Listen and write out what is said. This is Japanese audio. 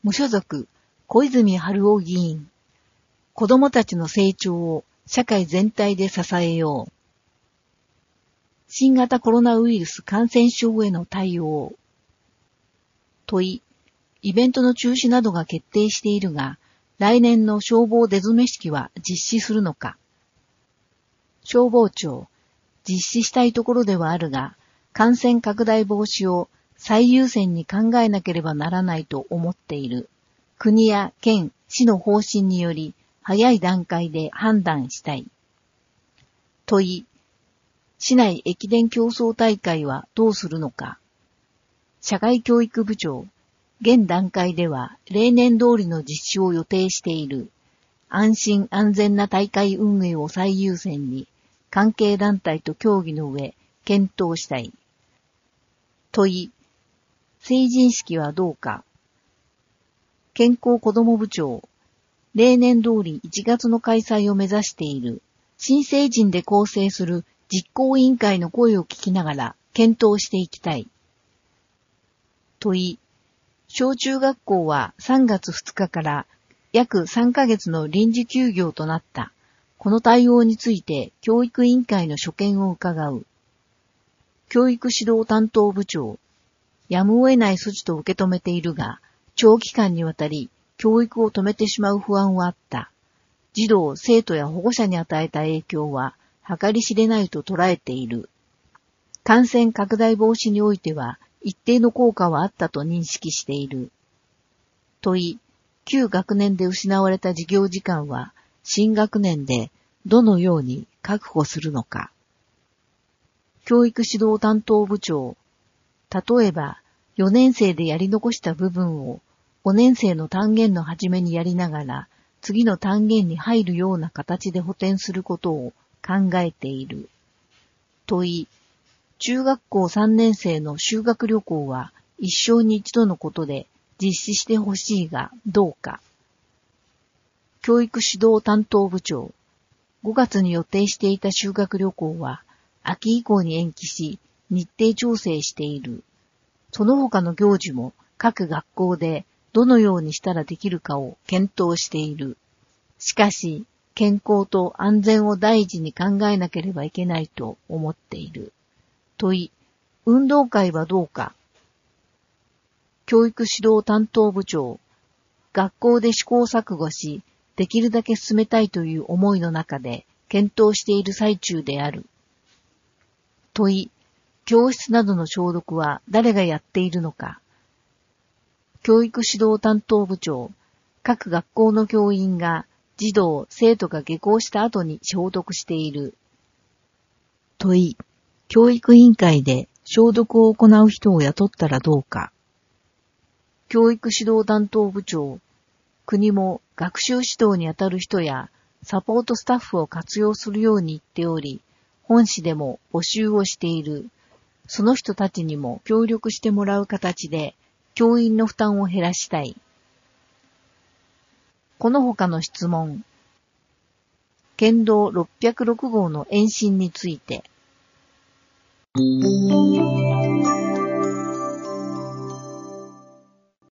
無所属、小泉春夫議員。子供たちの成長を社会全体で支えよう。新型コロナウイルス感染症への対応。問い、イベントの中止などが決定しているが、来年の消防出初め式は実施するのか。消防庁、実施したいところではあるが、感染拡大防止を最優先に考えなければならないと思っている。国や県、市の方針により、早い段階で判断したい。問い、市内駅伝競争大会はどうするのか。社会教育部長、現段階では例年通りの実施を予定している。安心安全な大会運営を最優先に、関係団体と協議の上、検討したい。問い、成人式はどうか。健康子ども部長、例年通り1月の開催を目指している。新成人で構成する実行委員会の声を聞きながら検討していきたい。問い、小中学校は3月2日から約3ヶ月の臨時休業となった。この対応について教育委員会の所見を伺う。教育指導担当部長、やむを得ない措置と受け止めているが、長期間にわたり教育を止めてしまう不安はあった。児童、生徒や保護者に与えた影響は計り知れないと捉えている。感染拡大防止においては一定の効果はあったと認識している。問い、旧学年で失われた授業時間は新学年でどのように確保するのか。教育指導担当部長、例えば4年生でやり残した部分を5年生の単元の初めにやりながら次の単元に入るような形で補填することを考えている。問い、中学校3年生の修学旅行は一生に一度のことで実施してほしいがどうか。教育指導担当部長、5月に予定していた修学旅行は秋以降に延期し日程調整している。その他の行事も各学校でどのようにしたらできるかを検討している。しかし、健康と安全を第一に考えなければいけないと思っている。問い、運動会はどうか。教育指導担当部長、学校で試行錯誤し、できるだけ進めたいという思いの中で検討している最中である。問い、教室などの消毒は誰がやっているのか。教育指導担当部長、各学校の教員が児童、生徒が下校した後に消毒している。問い、教育委員会で消毒を行う人を雇ったらどうか。教育指導担当部長、国も学習指導にあたる人やサポートスタッフを活用するように言っており、本市でも募集をしている。その人たちにも協力してもらう形で、教員の負担を減らしたい。この他の質問。県道606号の延伸について。